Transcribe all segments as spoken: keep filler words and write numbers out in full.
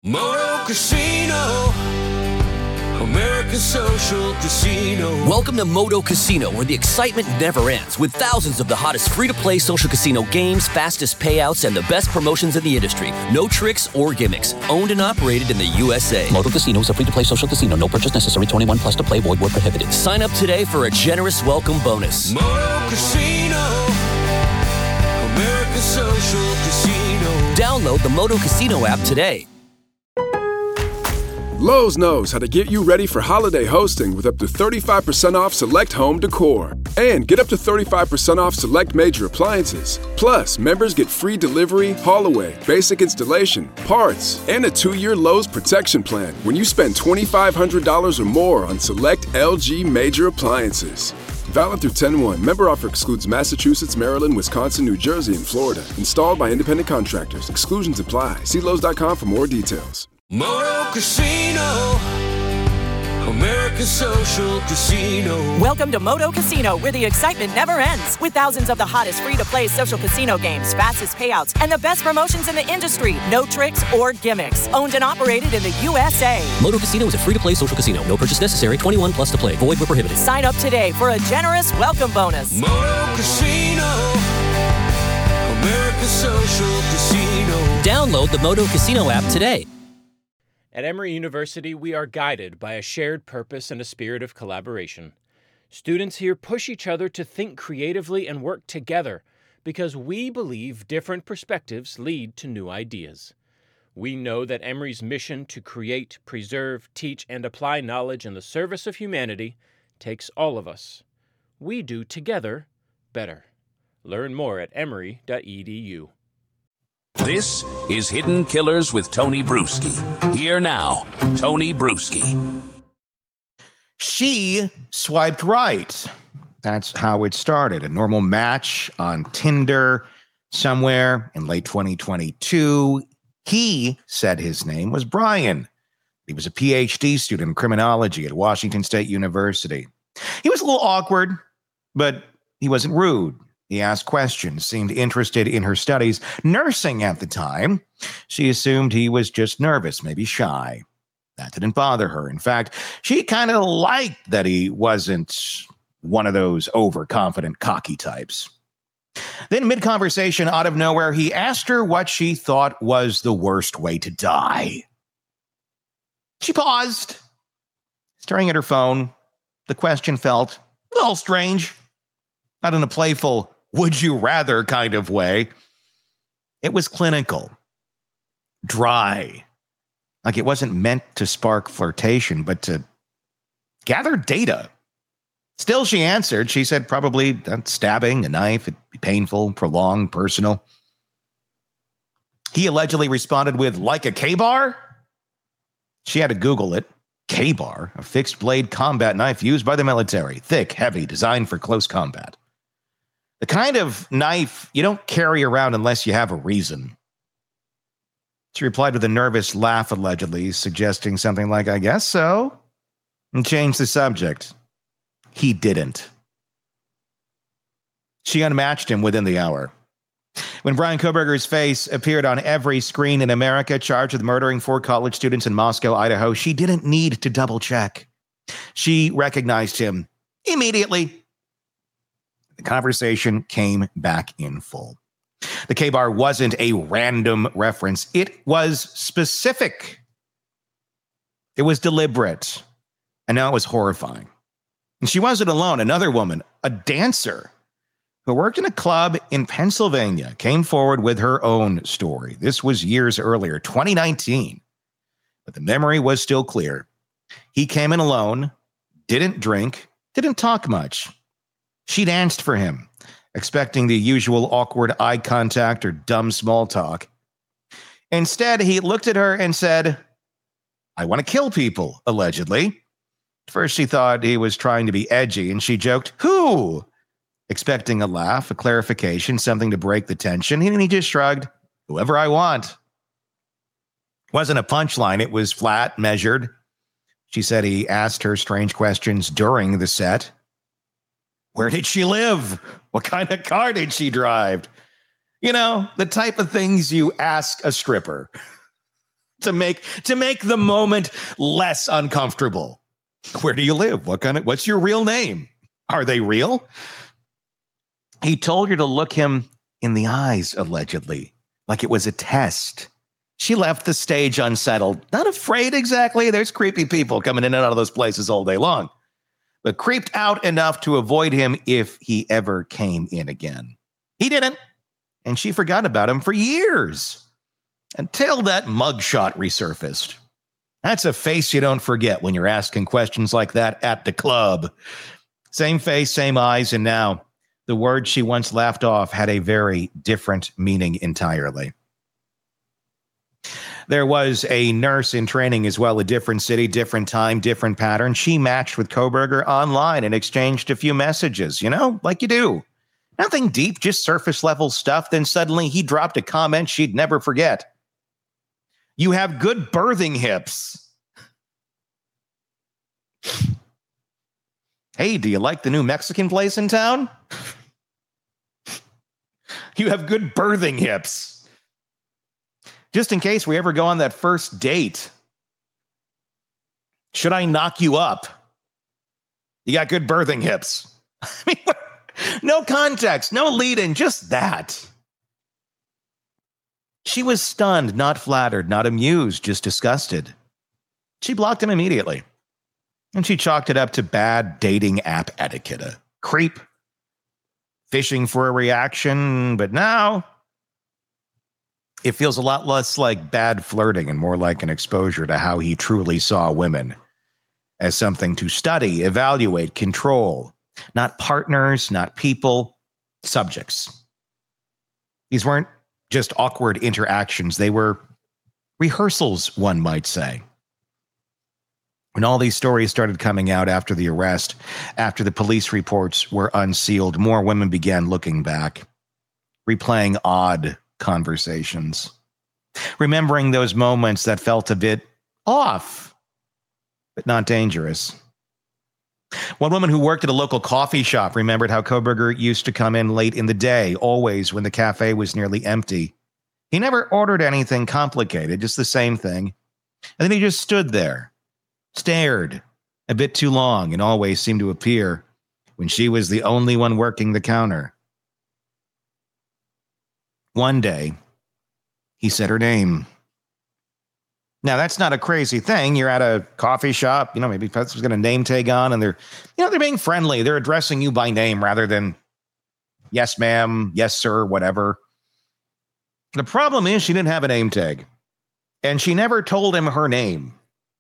Moto Casino, American Social Casino. Welcome to Moto Casino, where the excitement never ends, with thousands of the hottest free-to-play social casino games, fastest payouts, and the best promotions in the industry. No tricks or gimmicks. Owned and operated in the U S A. Moto Casino is a free-to-play social casino. No purchase necessary. twenty-one plus to play. Void where prohibited. Sign up today for a generous welcome bonus. Moto Casino, American Social Casino. Download the Moto Casino app today. Lowe's knows how to get you ready for holiday hosting with up to thirty-five percent off select home decor. And get up to thirty-five percent off select major appliances. Plus, members get free delivery, haul away, basic installation, parts, and a two-year Lowe's protection plan when you spend twenty-five hundred dollars or more on select L G major appliances. Valid through ten one. Member offer excludes Massachusetts, Maryland, Wisconsin, New Jersey, and Florida. Installed by independent contractors. Exclusions apply. See Lowe's dot com for more details. Moto Casino, American Social Casino. Welcome to Moto Casino, where the excitement never ends. With thousands of the hottest free-to-play social casino games, fastest payouts, and the best promotions in the industry. No tricks or gimmicks. Owned and operated in the U S A. Moto Casino is a free-to-play social casino. No purchase necessary. twenty-one plus to play. Void where prohibited. Sign up today for a generous welcome bonus. Moto Casino, American Social Casino. Download the Moto Casino app today. At Emory University, we are guided by a shared purpose and a spirit of collaboration. Students here push each other to think creatively and work together because we believe different perspectives lead to new ideas. We know that Emory's mission to create, preserve, teach, and apply knowledge in the service of humanity takes all of us. We do together better. Learn more at emory dot e d u. This is Hidden Killers with Tony Bruschi. Here now, Tony Bruschi. She swiped right. That's how it started. A normal match on Tinder somewhere in late twenty twenty-two. He said his name was Brian. He was a P H D student in criminology at Washington State University. He was a little awkward, but he wasn't rude. He asked questions, seemed interested in her studies. Nursing at the time, she assumed he was just nervous, maybe shy. That didn't bother her. In fact, she kind of liked that he wasn't one of those overconfident, cocky types. Then mid-conversation, out of nowhere, he asked her what she thought was the worst way to die. She paused, staring at her phone. The question felt a little strange, not in a playful, would you rather kind of way. It was clinical, dry, like it wasn't meant to spark flirtation, but to gather data. Still, she answered. She said probably uh, stabbing, a knife, it'd be painful, prolonged, personal. He allegedly responded with, like a K-bar? She had to Google it. K-bar, a fixed-blade combat knife used by the military. Thick, heavy, designed for close combat. The kind of knife you don't carry around unless you have a reason. She replied with a nervous laugh, allegedly, suggesting something like, I guess so, and changed the subject. He didn't. She unmatched him within the hour. When Brian Koberger's face appeared on every screen in America, charged with murdering four college students in Moscow, Idaho, she didn't need to double-check. She recognized him immediately. The conversation came back in full. The K-bar wasn't a random reference. It was specific. It was deliberate. And now it was horrifying. And she wasn't alone. Another woman, a dancer, who worked in a club in Pennsylvania, came forward with her own story. This was years earlier, twenty nineteen. But the memory was still clear. He came in alone, didn't drink, didn't talk much. She danced for him, expecting the usual awkward eye contact or dumb small talk. Instead, he looked at her and said, I want to kill people, allegedly. At first, she thought he was trying to be edgy, and she joked, who? Expecting a laugh, a clarification, something to break the tension, and he just shrugged, whoever I want. It wasn't a punchline. It was flat, measured. She said he asked her strange questions during the set. Where did she live? What kind of car did she drive? You know, the type of things you ask a stripper. to make to make the moment less uncomfortable. Where do you live? What kind of what's your real name? Are they real? He told her to look him in the eyes, allegedly, like it was a test. She left the stage unsettled, not afraid exactly. There's creepy people coming in and out of those places all day long, but creeped out enough to avoid him if he ever came in again. He didn't, and she forgot about him for years until that mugshot resurfaced. That's a face you don't forget when you're asking questions like that at the club. Same face, same eyes, and now the word she once laughed off had a very different meaning entirely. There was a nurse in training as well, a different city, different time, different pattern. She matched with Kohberger online and exchanged a few messages, you know, like you do. Nothing deep, just surface level stuff. Then suddenly he dropped a comment she'd never forget. You have good birthing hips. Hey, do you like the new Mexican place in town? You have good birthing hips. Just in case we ever go on that first date. Should I knock you up? You got good birthing hips. I mean, no context, no lead-in, just that. She was stunned, not flattered, not amused, just disgusted. She blocked him immediately. And she chalked it up to bad dating app etiquette. A creep. Fishing for a reaction, but now it feels a lot less like bad flirting and more like an exposure to how he truly saw women as something to study, evaluate, control. Not partners, not people, subjects. These weren't just awkward interactions. They were rehearsals, one might say. When all these stories started coming out after the arrest, after the police reports were unsealed, more women began looking back, replaying odd conversations, remembering those moments that felt a bit off, but not dangerous. One woman who worked at a local coffee shop remembered how Kohberger used to come in late in the day, always when the cafe was nearly empty. He never ordered anything complicated, just the same thing. And then he just stood there, stared a bit too long, and always seemed to appear when she was the only one working the counter. One day, he said her name. Now, that's not a crazy thing. You're at a coffee shop, you know, maybe person's got a name tag on, and they're, you know, they're being friendly. They're addressing you by name rather than yes, ma'am, yes, sir, whatever. The problem is she didn't have a name tag, and she never told him her name.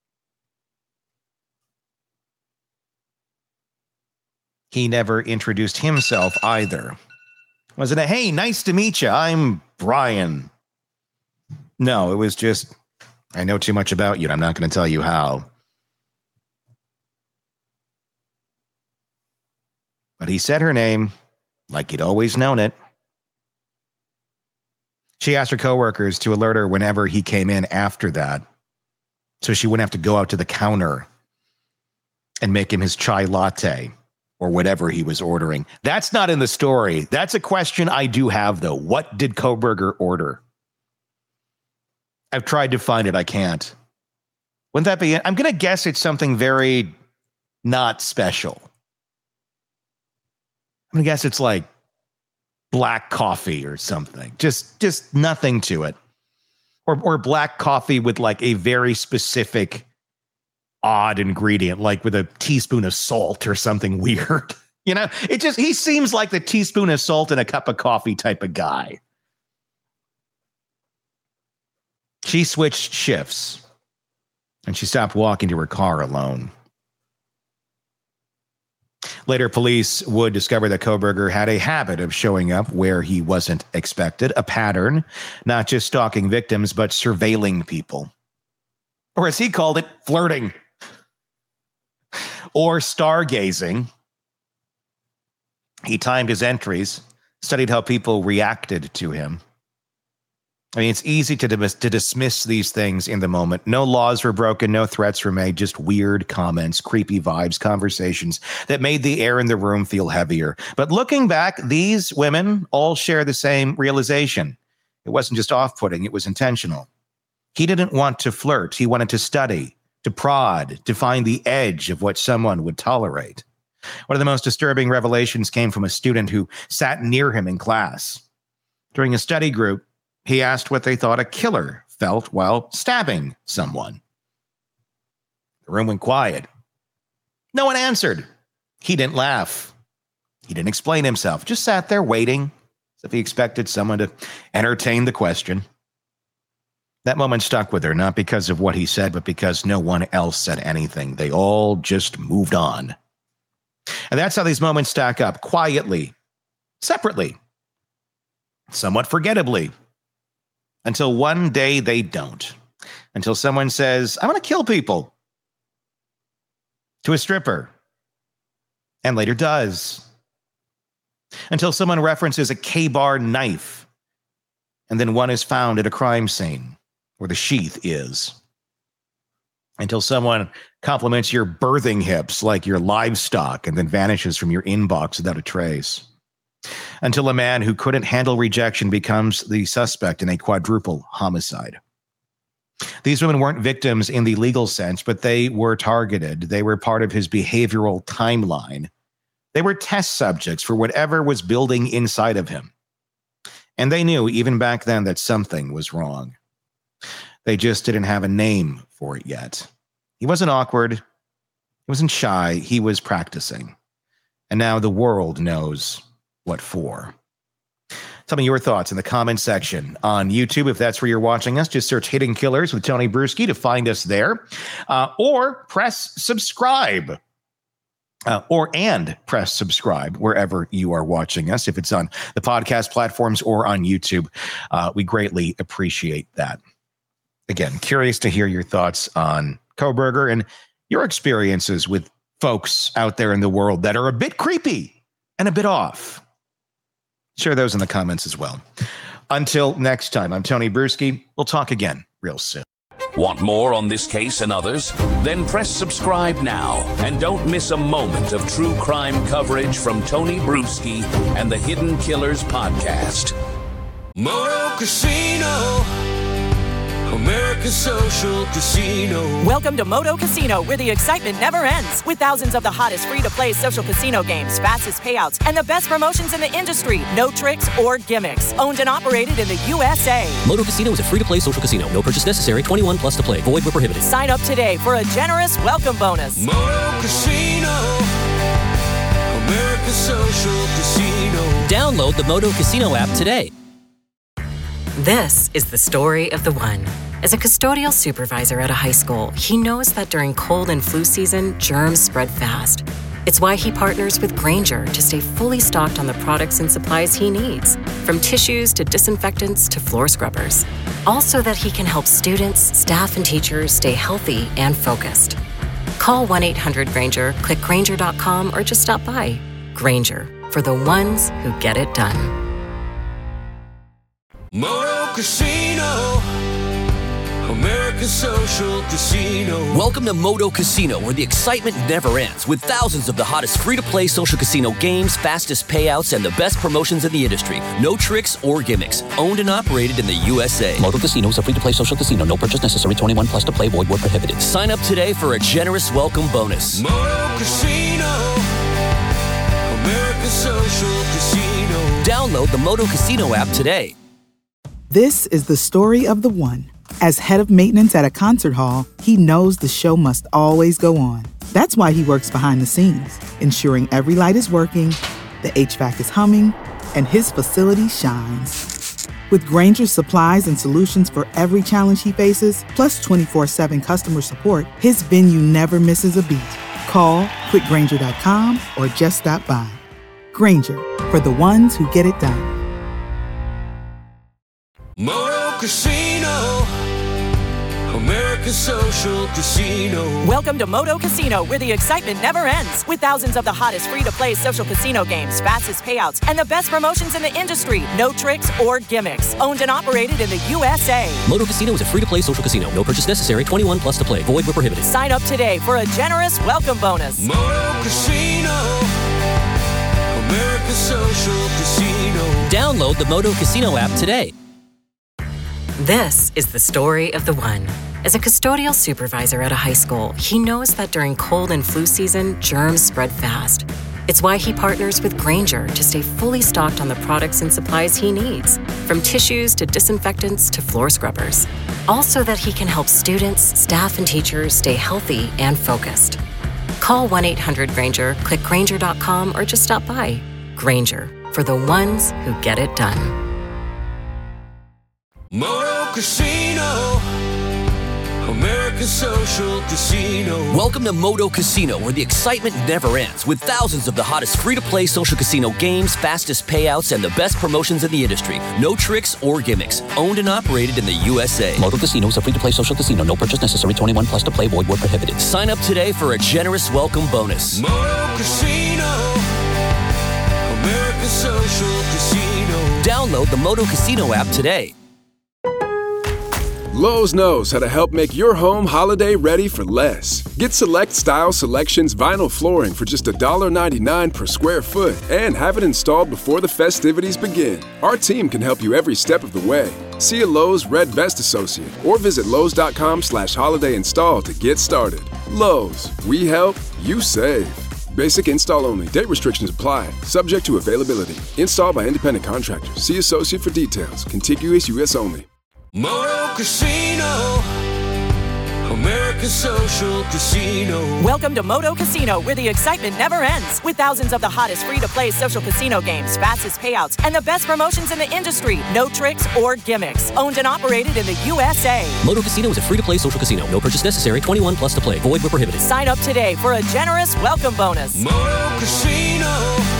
He never introduced himself either. Was it a, hey, nice to meet you, I'm Brian? No, it was just, I know too much about you, and I'm not going to tell you how. But he said her name like he'd always known it. She asked her coworkers to alert her whenever he came in after that, so she wouldn't have to go out to the counter and make him his chai latte or whatever he was ordering. That's not in the story. That's a question I do have, though. What did Kohberger order? I've tried to find it. I can't. Wouldn't that be it? I'm going to guess it's something very not special. I'm going to guess it's like black coffee or something. Just just nothing to it. Or or black coffee with like a very specific odd ingredient, like with a teaspoon of salt or something weird. You know, it just, he seems like the teaspoon of salt in a cup of coffee type of guy. She switched shifts and she stopped walking to her car alone. Later, police would discover that Kohberger had a habit of showing up where he wasn't expected, a pattern, not just stalking victims, but surveilling people. Or as he called it, flirting. Or stargazing. He timed his entries, studied how people reacted to him. I mean, it's easy to, dis- to dismiss these things in the moment. No laws were broken, no threats were made, just weird comments, creepy vibes, conversations that made the air in the room feel heavier. But looking back, these women all share the same realization. It wasn't just off-putting, it was intentional. He didn't want to flirt. He wanted to study, to prod, to find the edge of what someone would tolerate. One of the most disturbing revelations came from a student who sat near him in class. During a study group, he asked what they thought a killer felt while stabbing someone. The room went quiet. No one answered. He didn't laugh. He didn't explain himself, just sat there waiting as if he expected someone to entertain the question. That moment stuck with her, not because of what he said, but because no one else said anything. They all just moved on. And that's how these moments stack up, quietly, separately, somewhat forgettably, until one day they don't. Until someone says, "I want to kill people," to a stripper, and later does. Until someone references a K-bar knife, and then one is found at a crime scene where the sheath is. Until someone compliments your birthing hips like your livestock and then vanishes from your inbox without a trace. Until a man who couldn't handle rejection becomes the suspect in a quadruple homicide. These women weren't victims in the legal sense, but they were targeted. They were part of his behavioral timeline. They were test subjects for whatever was building inside of him. And they knew even back then that something was wrong. They just didn't have a name for it yet. He wasn't awkward. He wasn't shy. He was practicing. And now the world knows what for. Tell me your thoughts in the comment section on YouTube. If that's where you're watching us, just search Hidden Killers with Tony Bruschi to find us there. Uh, or press subscribe. Uh, or and press subscribe wherever you are watching us. If it's on the podcast platforms or on YouTube, uh, we greatly appreciate that. Again, curious to hear your thoughts on Kohberger and your experiences with folks out there in the world that are a bit creepy and a bit off. Share those in the comments as well. Until next time, I'm Tony Bruschi. We'll talk again real soon. Want more on this case and others? Then press subscribe now and don't miss a moment of true crime coverage from Tony Bruschi and the Hidden Killers podcast. Moto Casino, American Social Casino. Welcome to Moto Casino, where the excitement never ends. With thousands of the hottest free-to-play social casino games, fastest payouts, and the best promotions in the industry. No tricks or gimmicks. Owned and operated in the U S A. Moto Casino is a free-to-play social casino. No purchase necessary. twenty-one plus to play. Void where prohibited. Sign up today for a generous welcome bonus. Moto Casino, American Social Casino. Download the Moto Casino app today. This is the story of the one. As a custodial supervisor at a high school, he knows that during cold and flu season, germs spread fast. It's why he partners with Grainger to stay fully stocked on the products and supplies he needs, from tissues to disinfectants to floor scrubbers. All so that he can help students, staff, and teachers stay healthy and focused. Call one eight hundred Grainger, click Grainger dot com, or just stop by. Grainger, for the ones who get it done. Moto Casino, American Social Casino. Welcome to Moto Casino, where the excitement never ends, with thousands of the hottest free-to-play social casino games, fastest payouts, and the best promotions in the industry. No tricks or gimmicks. Owned and operated in the U S A. Moto Casino is a free-to-play social casino. No purchase necessary. twenty-one plus to play. Void where prohibited. Sign up today for a generous welcome bonus. Moto Casino, American Social Casino. Download the Moto Casino app today. This is the story of the one. As head of maintenance at a concert hall, he knows the show must always go on. That's why he works behind the scenes, ensuring every light is working, the H V A C is humming, and his facility shines. With Grainger's supplies and solutions for every challenge he faces, plus twenty-four seven customer support, his venue never misses a beat. Call quick grainger dot com or just stop by. Grainger, for the ones who get it done. Moto Casino, American Social Casino. Welcome to Moto Casino, where the excitement never ends. With thousands of the hottest free-to-play social casino games, fastest payouts, and the best promotions in the industry. No tricks or gimmicks. Owned and operated in the U S A. Moto Casino is a free-to-play social casino. No purchase necessary. twenty-one plus to play. Void where prohibited. Sign up today for a generous welcome bonus. Moto Casino, American Social Casino. Download the Moto Casino app today. This is the story of the one. As a custodial supervisor at a high school, he knows that during cold and flu season, germs spread fast. It's why he partners with Grainger to stay fully stocked on the products and supplies he needs, from tissues to disinfectants to floor scrubbers. All so that he can help students, staff, and teachers stay healthy and focused. Call one eight hundred Grainger, click Grainger dot com, or just stop by. Grainger, for the ones who get it done. Moto Casino, American Social Casino. Welcome to Moto Casino, where the excitement never ends, with thousands of the hottest free-to-play social casino games, fastest payouts, and the best promotions in the industry. No tricks or gimmicks. Owned and operated in the U S A. Moto Casino is a free-to-play social casino. No purchase necessary. twenty-one plus to play. Void where prohibited. Sign up today for a generous welcome bonus. Moto Casino, American Social Casino. Download the Moto Casino app today. Lowe's knows how to help make your home holiday ready for less. Get Select Style Selections vinyl flooring for just one ninety-nine per square foot and have it installed before the festivities begin. Our team can help you every step of the way. See a Lowe's Red Vest associate or visit Lowe's.com slash holiday install to get started. Lowe's, we help, you save. Basic install only. Date restrictions apply. Subject to availability. Installed by independent contractors. See associate for details. Contiguous U S only. Moto Casino, American Social Casino. Welcome to Moto Casino, where the excitement never ends. With thousands of the hottest free-to-play social casino games, fastest payouts, and the best promotions in the industry. No tricks or gimmicks. Owned and operated in the U S A. Moto Casino is a free-to-play social casino. No purchase necessary. twenty-one plus to play. Void where prohibited. Sign up today for a generous welcome bonus. Moto Casino,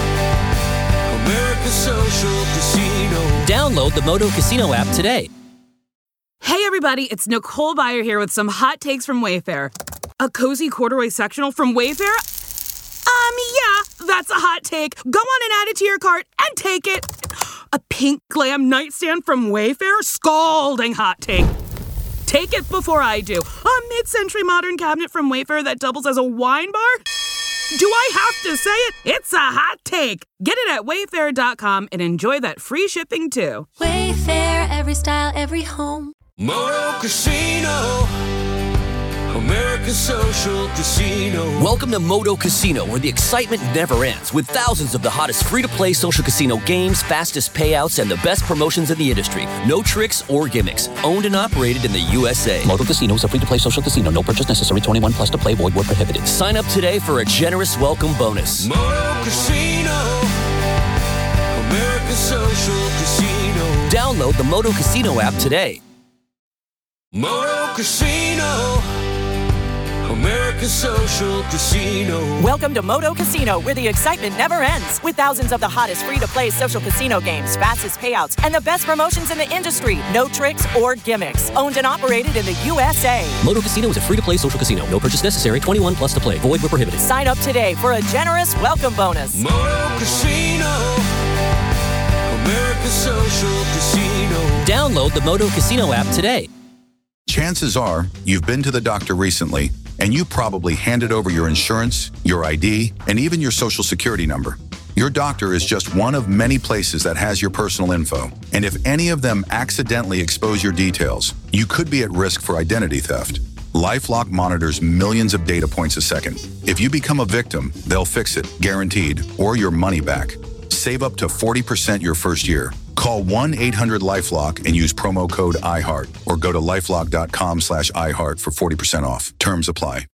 American Social Casino. Download the Moto Casino app today. Hey everybody, it's Nicole Byer here with some hot takes from Wayfair. A cozy corduroy sectional from Wayfair? Um, yeah, that's a hot take. Go on and add it to your cart and take it. A pink glam nightstand from Wayfair? Scalding hot take. Take it before I do. A mid-century modern cabinet from Wayfair that doubles as a wine bar? Do I have to say it? It's a hot take. Get it at wayfair dot com and enjoy that free shipping too. Wayfair, every style, every home. Moto Casino, American Social Casino. Welcome to Moto Casino, where the excitement never ends, with thousands of the hottest free-to-play social casino games, fastest payouts, and the best promotions in the industry. No tricks or gimmicks. Owned and operated in the U S A. Moto Casino is a free-to-play social casino. No purchase necessary. twenty-one plus to play. Void where prohibited. Sign up today for a generous welcome bonus. Moto Casino, American Social Casino. Download the Moto Casino app today. Moto Casino, American Social Casino. Welcome to Moto Casino, where the excitement never ends. With thousands of the hottest free-to-play social casino games, fastest payouts, and the best promotions in the industry. No tricks or gimmicks. Owned and operated in the U S A. Moto Casino is a free-to-play social casino. No purchase necessary. twenty-one plus to play. Void where prohibited. Sign up today for a generous welcome bonus. Moto Casino, American Social Casino. Download the Moto Casino app today. Chances are you've been to the doctor recently, and you probably handed over your insurance, your I D, and even your social security number. Your doctor is just one of many places that has your personal info, and if any of them accidentally expose your details, you could be at risk for identity theft. LifeLock monitors millions of data points a second. If you become a victim, they'll fix it, guaranteed, or your money back. Save up to forty percent your first year. Call one eight hundred LifeLock and use promo code iHeart, or go to lifelock dot com slash iHeart for forty percent off. Terms apply.